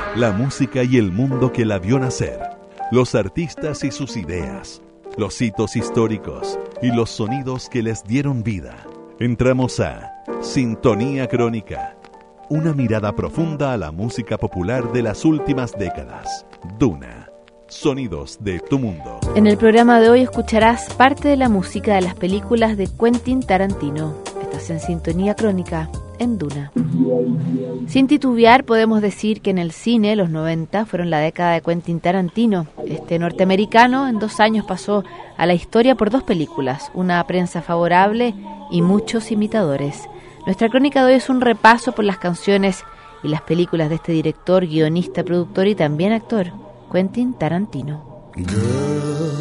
La música y el mundo que la vio nacer, los artistas y sus ideas, los hitos históricos y los sonidos que les dieron vida. Entramos a Sintonía Crónica, una mirada profunda a la música popular de las últimas décadas. Duna, sonidos de tu mundo. En el programa de hoy escucharás parte de la música de las películas de Quentin Tarantino. Estás en Sintonía Crónica en Duna. Sin titubear, podemos decir que en el cine los 90 fueron la década de Quentin Tarantino. Este norteamericano en 2 años pasó a la historia por 2 películas, una prensa favorable y muchos imitadores. Nuestra crónica de hoy es un repaso por las canciones y las películas de este director, guionista, productor y también actor, Quentin Tarantino. Girl,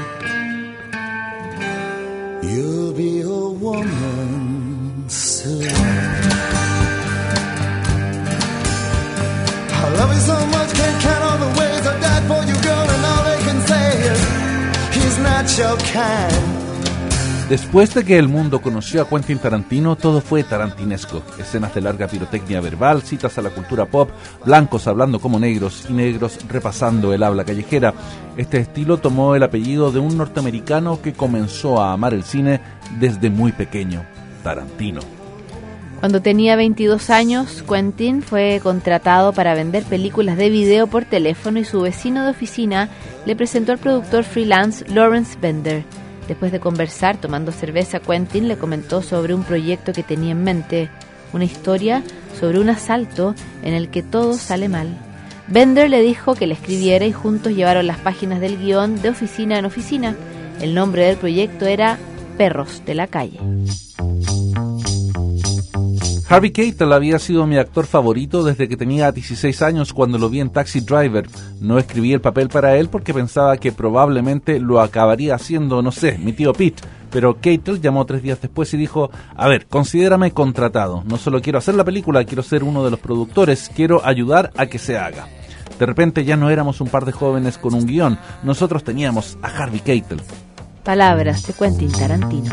you'll be a woman soon. I love you so much, can't count all the ways I died for you, girl, and all they can say is he's not your kind. Después de que el mundo conoció a Quentin Tarantino, todo fue tarantinesco. Escenas de larga pirotecnia verbal, citas a la cultura pop, blancos hablando como negros y negros repasando el habla callejera. Este estilo tomó el apellido de un norteamericano que comenzó a amar el cine desde muy pequeño, Tarantino. Cuando tenía 22 años, Quentin fue contratado para vender películas de video por teléfono y su vecino de oficina le presentó al productor freelance Lawrence Bender. Después de conversar, tomando cerveza, Quentin le comentó sobre un proyecto que tenía en mente, una historia sobre un asalto en el que todo sale mal. Bender le dijo que le escribiera y juntos llevaron las páginas del guión de oficina en oficina. El nombre del proyecto era Perros de la Calle. Harvey Keitel había sido mi actor favorito desde que tenía 16 años cuando lo vi en Taxi Driver. No escribí el papel para él porque pensaba que probablemente lo acabaría haciendo, no sé, mi tío Pete. Pero Keitel llamó 3 días después y dijo, a ver, considérame contratado. No solo quiero hacer la película, quiero ser uno de los productores, quiero ayudar a que se haga. De repente ya no éramos un par de jóvenes con un guión, nosotros teníamos a Harvey Keitel. Palabras de Quentin Tarantino.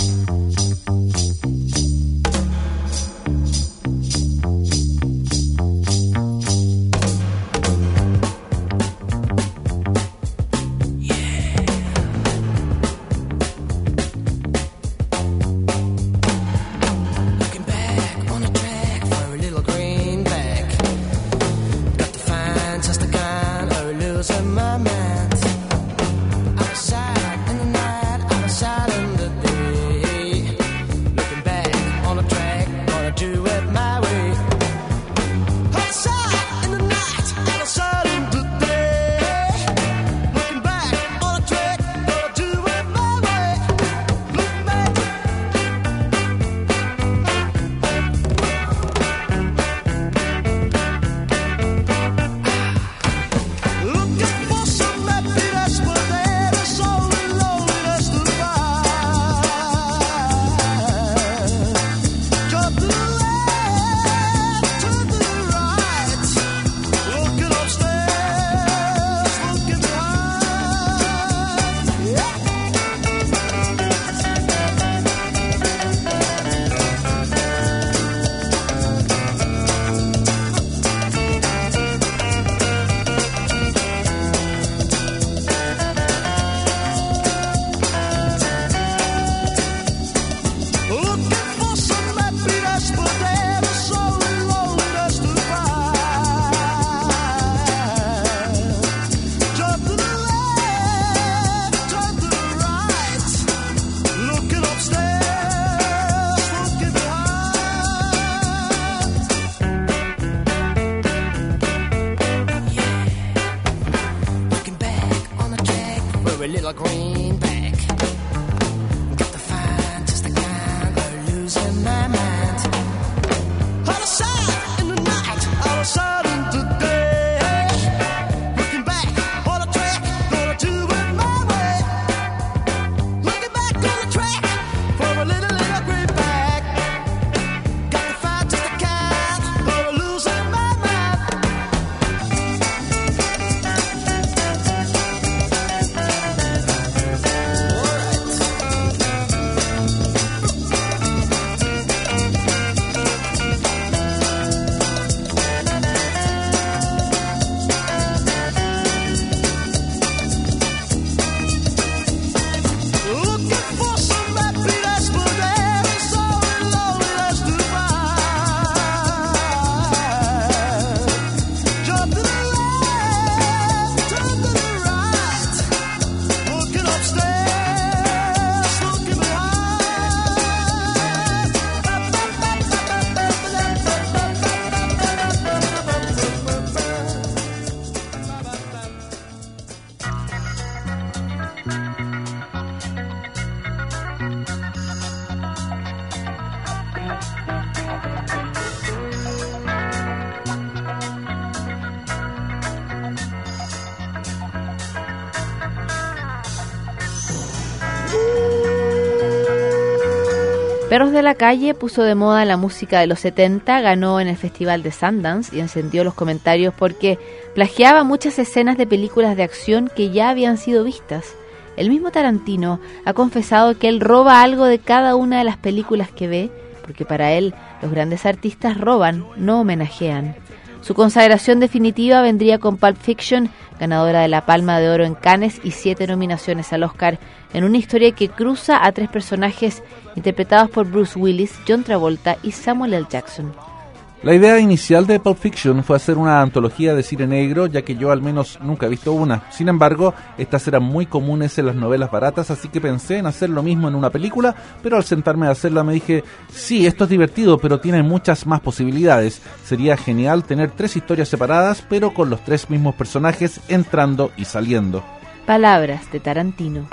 Perros de la calle puso de moda la música de los 70, ganó en el Festival de Sundance y encendió los comentarios porque plagiaba muchas escenas de películas de acción que ya habían sido vistas. El mismo Tarantino ha confesado que él roba algo de cada una de las películas que ve, porque para él los grandes artistas roban, no homenajean. Su consagración definitiva vendría con Pulp Fiction, ganadora de la Palma de Oro en Cannes y 7 nominaciones al Oscar, en una historia que cruza a 3 personajes interpretados por Bruce Willis, John Travolta y Samuel L. Jackson. La idea inicial de Pulp Fiction fue hacer una antología de cine negro, ya que yo al menos nunca he visto una. Sin embargo, estas eran muy comunes en las novelas baratas, así que pensé en hacer lo mismo en una película, pero al sentarme a hacerla me dije, sí, esto es divertido, pero tiene muchas más posibilidades. Sería genial tener 3 historias separadas, pero con los 3 mismos personajes entrando y saliendo. Palabras de Tarantino.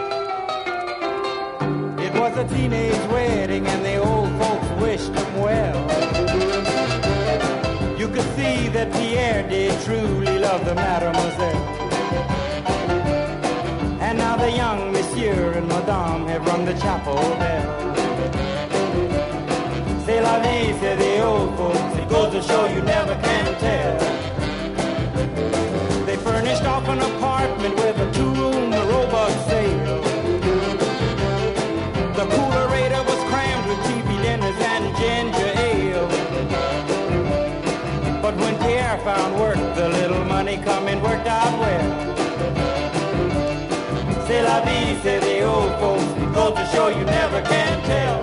It was a teenage wedding and the old folks wished them well. You could see that Pierre did truly love the mademoiselle. And now the young monsieur and madame have rung the chapel bell. C'est la vie, said the old folks, it goes to show you never can tell. They furnished off an apartment with a 2-room robot sale. The coolerator was crammed with TV dinners and ginger ale. But when Pierre found work, the little money coming worked out well. C'est la vie, say the old folks, it goes to show you never can tell.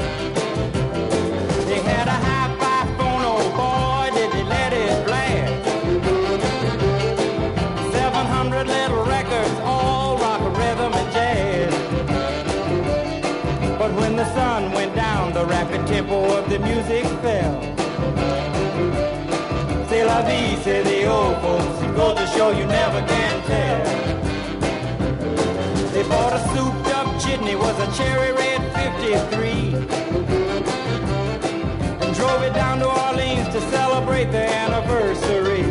They had a hi-fi phone, oh boy, did they let it blast. 700 little records, all rock, rhythm, and jazz. But when the sun went down, the rapid tempo of the music fell. C'est la vie, say the old folks, it goes to show you never can tell. They bought a souped-up jitney, was a cherry red 53, and drove it down to Orleans to celebrate their anniversary.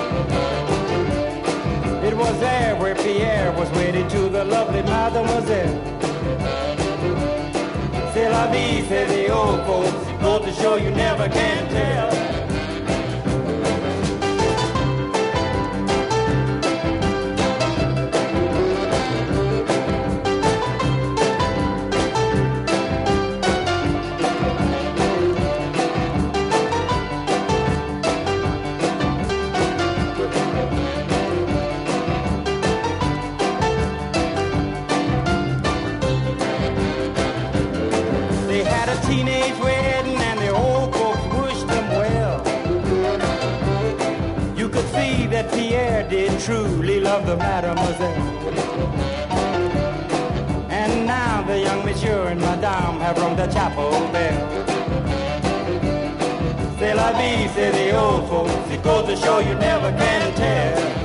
It was there where Pierre was wedded to the lovely mademoiselle. C'est la vie, say the old folks, it goes to show you never can tell. Teenage wedding and the old folks wished them well. You could see that Pierre did truly love the mademoiselle. And now the young monsieur and madame have rung the chapel bell. C'est la vie, say the old folks, it goes to show you never can tell.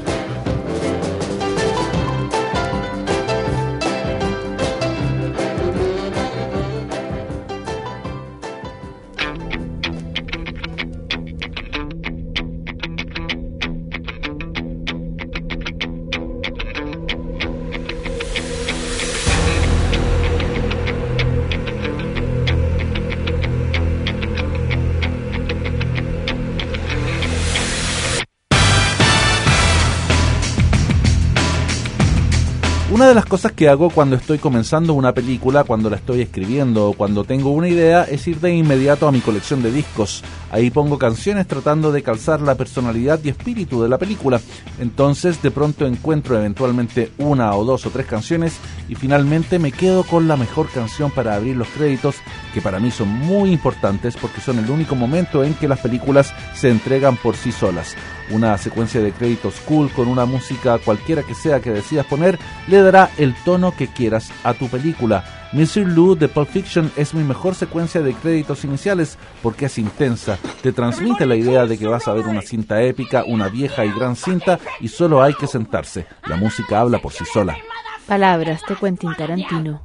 Una de las cosas que hago cuando estoy comenzando una película, cuando la estoy escribiendo o cuando tengo una idea es ir de inmediato a mi colección de discos. Ahí pongo canciones tratando de calzar la personalidad y espíritu de la película. Entonces de pronto encuentro eventualmente 1 o 2 o 3 canciones y finalmente me quedo con la mejor canción para abrir los créditos, que para mí son muy importantes porque son el único momento en que las películas se entregan por sí solas. Una secuencia de créditos cool con una música cualquiera que sea que decidas poner le dará el tono que quieras a tu película. Mr. Lou de Pulp Fiction es mi mejor secuencia de créditos iniciales porque es intensa, te transmite la idea de que vas a ver una cinta épica, una vieja y gran cinta y solo hay que sentarse. La música habla por sí sola. Palabras de Quentin Tarantino.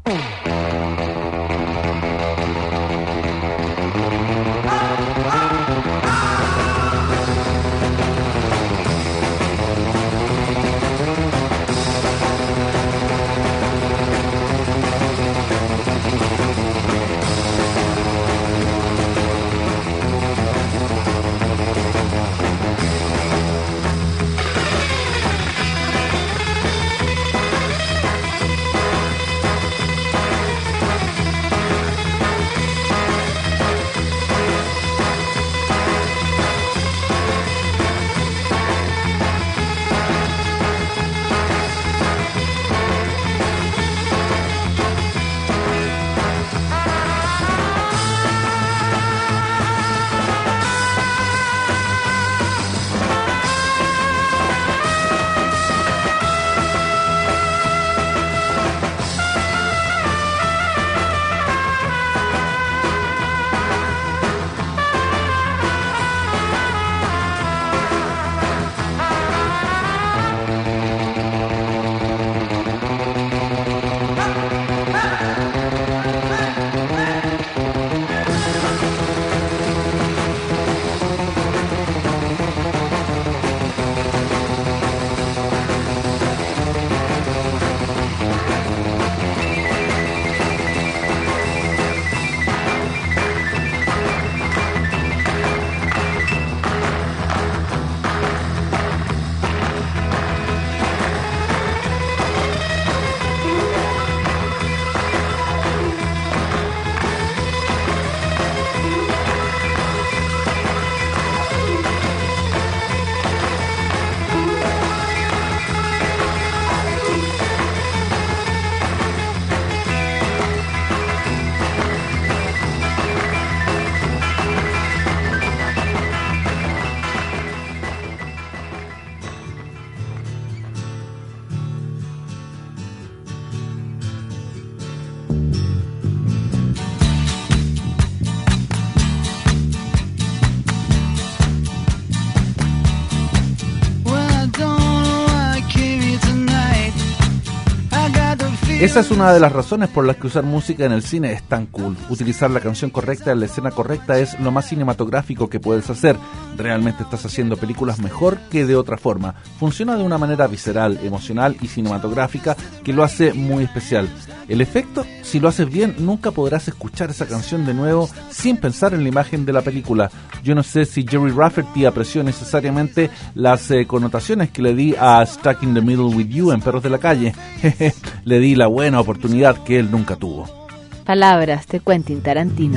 Esa es una de las razones por las que usar música en el cine es tan cool. Utilizar la canción correcta en la escena correcta es lo más cinematográfico que puedes hacer. Realmente estás haciendo películas mejor que de otra forma. Funciona de una manera visceral, emocional y cinematográfica que lo hace muy especial. El efecto, si lo haces bien, nunca podrás escuchar esa canción de nuevo sin pensar en la imagen de la película. Yo no sé si Gerry Rafferty apreció necesariamente las connotaciones que le di a Stuck in the Middle with You en Perros de la Calle. Le di la buena oportunidad que él nunca tuvo. Palabras de Quentin Tarantino.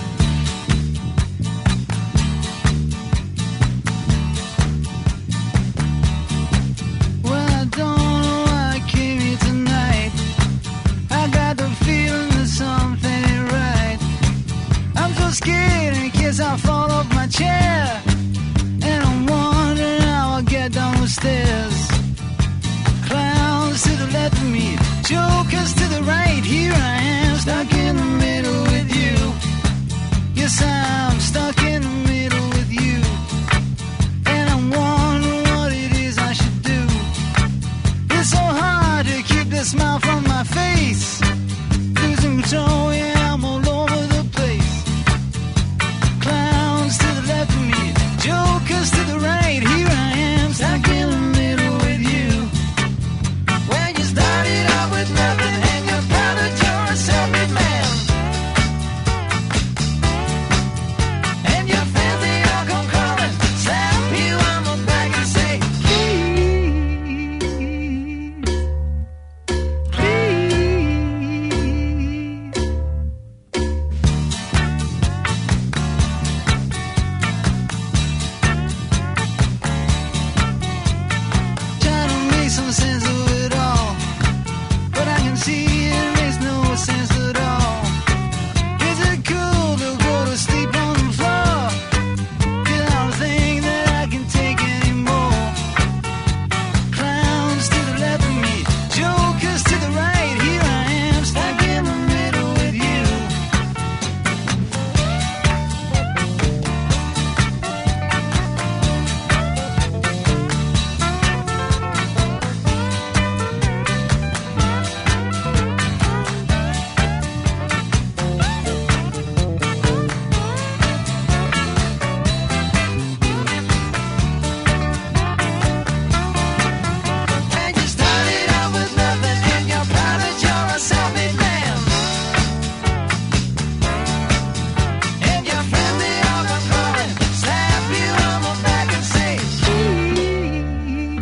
I fall off my chair, and I'm wondering how I'll get down the stairs. Clowns to the left of me, jokers to the right. Here I am, stuck in the middle with you. Yes, I'm stuck in the middle with you, and I'm wondering what it is I should do. It's so hard to keep the smile from my face. Losing control, yeah, I'm all over the place. Clowns to the left of me, jokers to the right. Here I am, stuck in the middle with you. When you started out with nothing and you're proud that you're a self-made man, and your friends they all come crawling, slap you on the back and say, please, trying to make some sense of it all, but I can see it makes no sense at all. Is it cool to go to sleep on the floor? 'Cause I don't think that I can take anymore. Clowns to the left of me, jokers to the right. Here I am, stuck in the middle with you. And you started out with nothing and you're proud that you're a self-made man, and your friends they all come crawling, slap you on the back and say, please,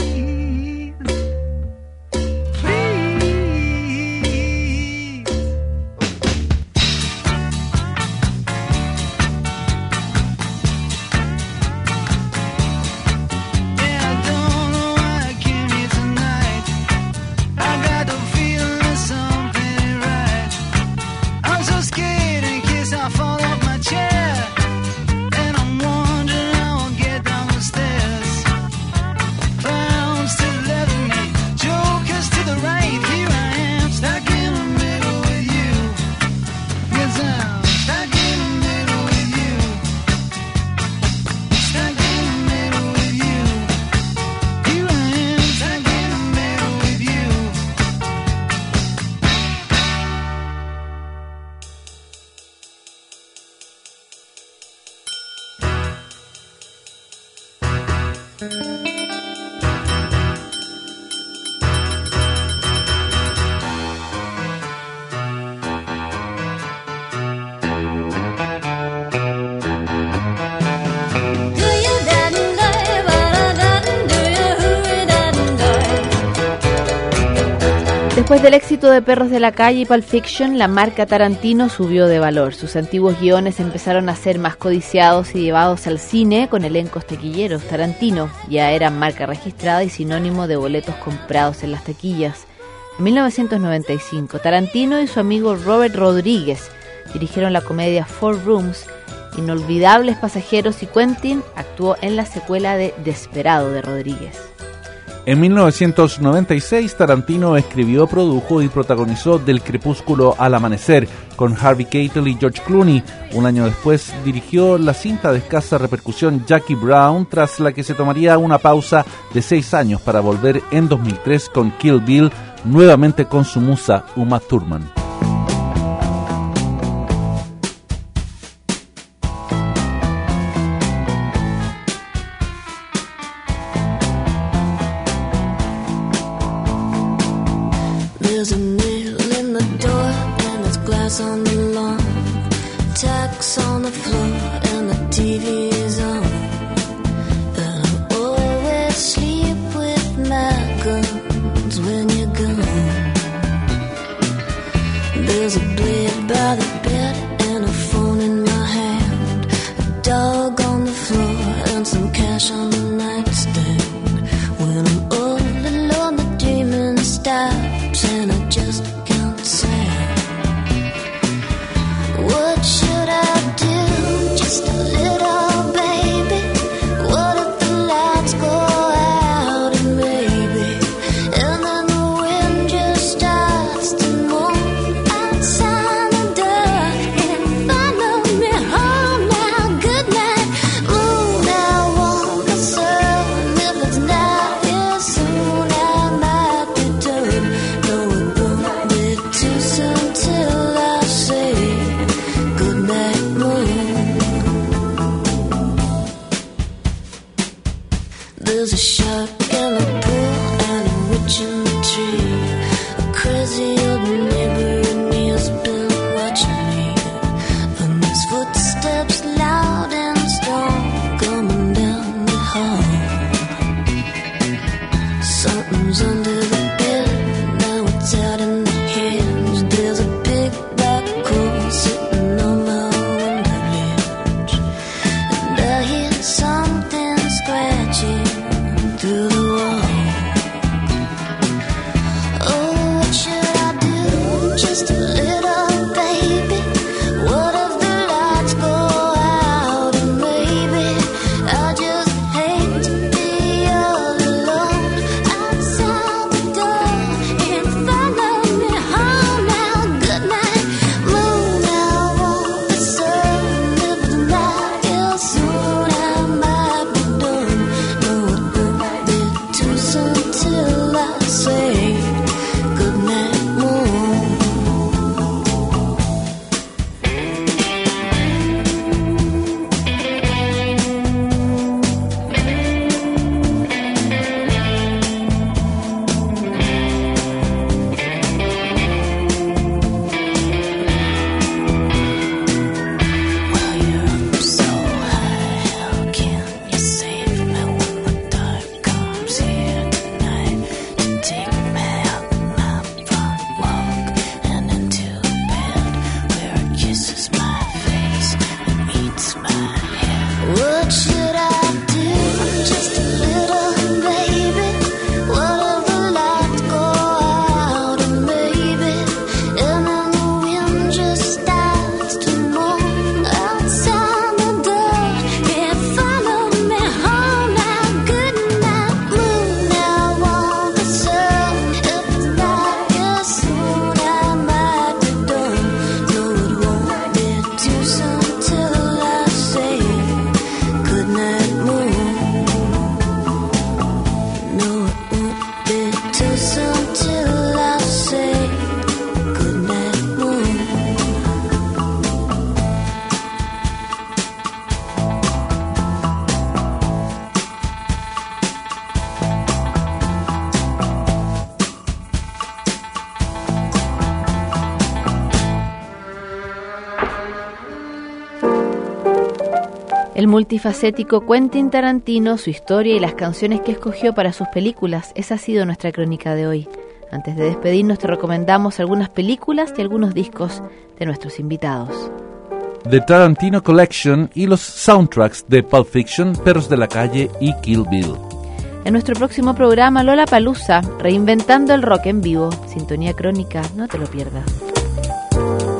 please. Yeah, I don't know why I came here tonight. I got the feeling that something ain't right. I'm so scared in case I fall off my chair, and I'm wondering how I'll get down the stairs. Clowns to the left of me, jokers to the right. Here I am, stuck in the middle with you. Yes, I'm stuck in the middle with you. Stuck in the middle with you. Here I am, stuck in the middle with you. Después del éxito de Perros de la Calle y Pulp Fiction, la marca Tarantino subió de valor. Sus antiguos guiones empezaron a ser más codiciados y llevados al cine con elencos taquilleros. Tarantino ya era marca registrada y sinónimo de boletos comprados en las taquillas. En 1995, Tarantino y su amigo Robert Rodríguez dirigieron la comedia Four Rooms, Inolvidables Pasajeros, y Quentin actuó en la secuela de Desperado de Rodríguez. En 1996, Tarantino escribió, produjo y protagonizó Del crepúsculo al amanecer con Harvey Keitel y George Clooney. Un año después dirigió la cinta de escasa repercusión Jackie Brown, tras la que se tomaría una pausa de 6 años para volver en 2003 con Kill Bill, nuevamente con su musa Uma Thurman. There's a nail in the door and there's glass on the lawn, tacks on the floor and the TV is on. And I always sleep with my guns when you're gone. There's a blade by the bed and a phone in my hand, a dog on the floor and some cash on the nightstand. When I'm all alone the dreaming stops and I just can't stand. What should I do? Just a little baby. What if the lights go out and maybe, and then the wind just starts to moan outside the door and follow me home now. Good night, moon. I want the sun. If it's not here soon, I might be done. No, it won't be too soon till I say good night, moon. There's a shark in the pool and a witch in the tree. A crazy old neighbor and he has been watching me. And his footsteps loud and strong coming down the hall. Something's under the bed, now it's out in the hands. There's a big black hole sitting on my window ledge, and I hear something scratching through the wall. Oh, what should I do? Just a little baby. What if the lights go out and maybe I just hate to be all alone outside the door and follow me home now. Good night, moon. I want the sun. If it's not here soon, I might be done. No, it won't be too soon till I say good night, moon. While you're up so high, how can you save me when the dark comes here tonight to take me out my front walk and into bed where it kisses my face and eats my head? What should I do? Just a little baby. What if the lights go out and maybe, and then the wind just starts to moan outside the door and follow me home now. Good night, moon. I want the sun. If it's not here soon, I might be done. No, it won't be too soon till I say good night, moon. No, it won't be too soon till I say good night, moon. El multifacético Quentin Tarantino, su historia y las canciones que escogió para sus películas, esa ha sido nuestra crónica de hoy. Antes de despedirnos te recomendamos algunas películas y algunos discos de nuestros invitados. The Tarantino Collection y los soundtracks de Pulp Fiction, Perros de la Calle y Kill Bill. En nuestro próximo programa, Lollapalooza, reinventando el rock en vivo. Sintonía Crónica, no te lo pierdas.